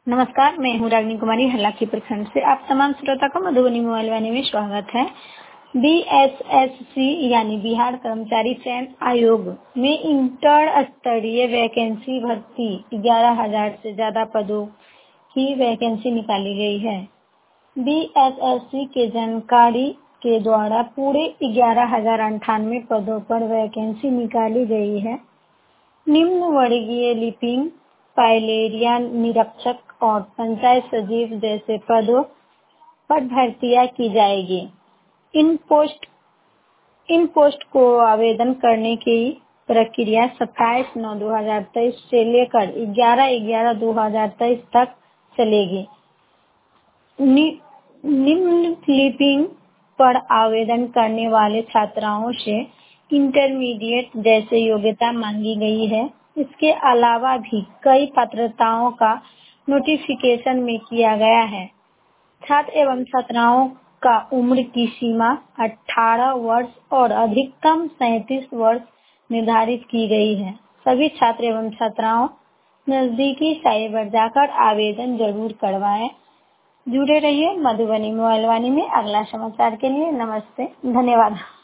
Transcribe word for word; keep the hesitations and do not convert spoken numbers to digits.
नमस्कार, मैं हूँ रागिनी कुमारी हरलाखी प्रखंड से। आप तमाम श्रोता का मधुबनी मोबाइल वाणी में स्वागत है। बी एस एस सी यानी बिहार कर्मचारी चयन आयोग में इंटर स्तरीय वैकेंसी भर्ती ग्यारह हजार से ज्यादा पदों की वैकेंसी निकाली गई है। बी एस एस सी के जानकारी के द्वारा पूरे ग्यारह हजार अंठानवे पदों पर वैकेंसी निकाली गई है। निम्न वर्गीय लिपिंग, पाइलेरिया निरीक्षक और पंचायत सचिव जैसे पदों पर भर्तियां की जाएगी। इन पोस्ट इन पोस्ट को आवेदन करने की प्रक्रिया सत्ताईस नौ दो हजार तेईस से लेकर ग्यारह ग्यारह दो हजार तेईस तक चलेगी। नि, निम्न लिपिंग पर आवेदन करने वाले छात्राओं से इंटरमीडिएट जैसे योग्यता मांगी गई है। इसके अलावा भी कई पात्रताओं का नोटिफिकेशन में किया गया है। छात्र एवं छात्राओं का उम्र की सीमा अठारह वर्ष और अधिकतम सैंतीस वर्ष निर्धारित की गई है। सभी छात्र एवं छात्राओं नजदीकी साइबर जाकर आवेदन जरूर करवाएं। जुड़े रहिए मधुबनी मोबाइल वाणी में अगला समाचार के लिए। नमस्ते, धन्यवाद।